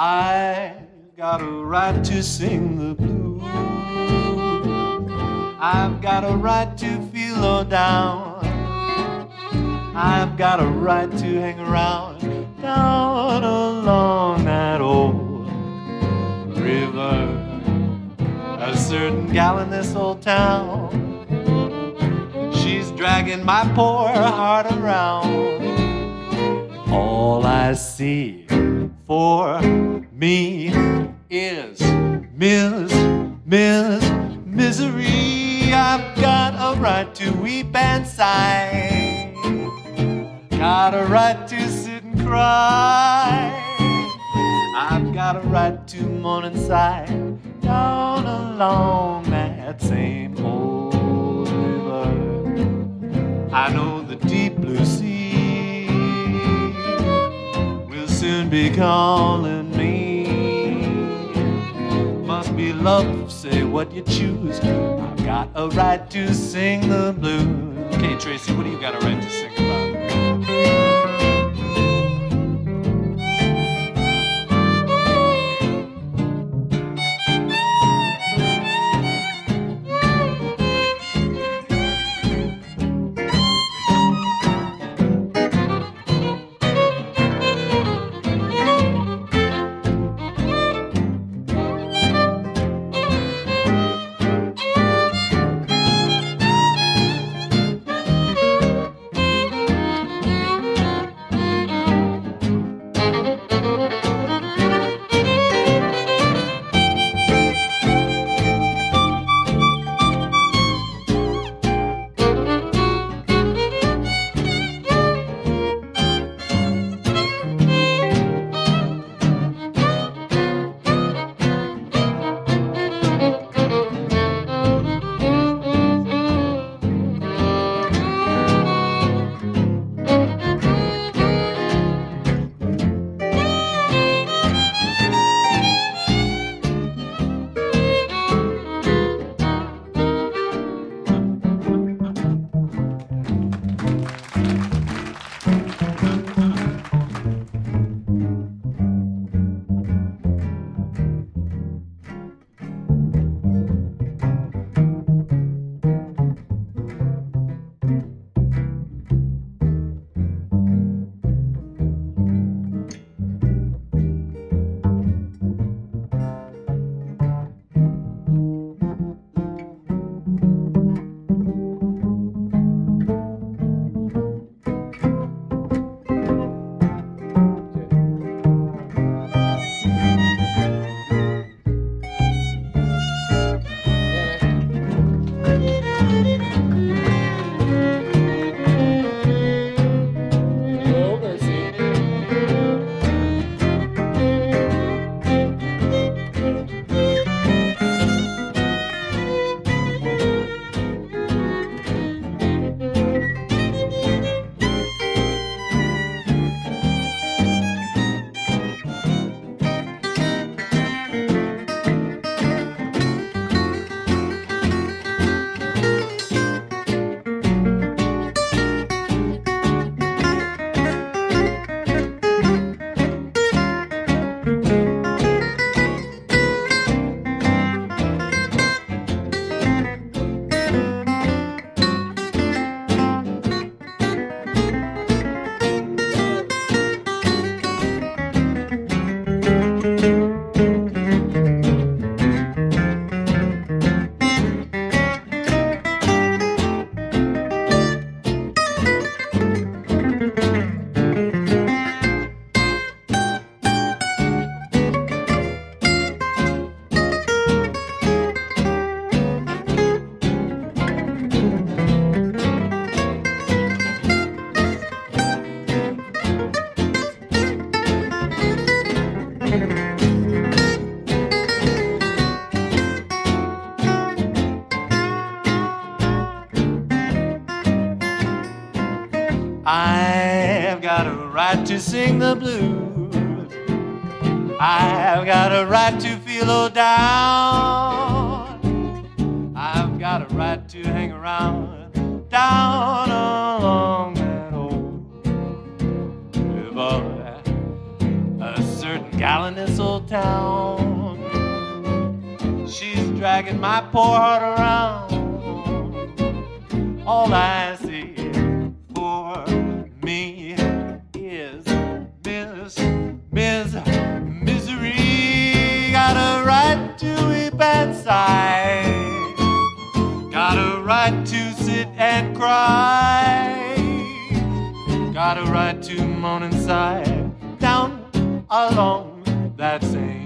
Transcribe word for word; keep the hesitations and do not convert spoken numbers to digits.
I've got a right to sing the blues. I've got a right to feel low down. I've got a right to hang around down along that old river. A certain gal in this old town, she's dragging my poor heart around. All I see for me is Miss, Miss Misery. I've got a right to weep and sigh, got a right to sit and cry. I've got a right to moan and sigh down along that same old river. I know the deep blue sea will soon be calling me. Must be love, say what you choose. I've got a right to sing the blues. Okay, Tracy, what do you got a right to sing about? I've got a right to sing the blues. I've got a right to feel low down. I've got a right to hang around down along that old river. A certain gal in this old town. She's dragging my poor heart around. All I see for me is Miss, Miss Misery. Got a right to weep and sigh. Got a right to sit and cry. Got a right to moan and sigh down along that same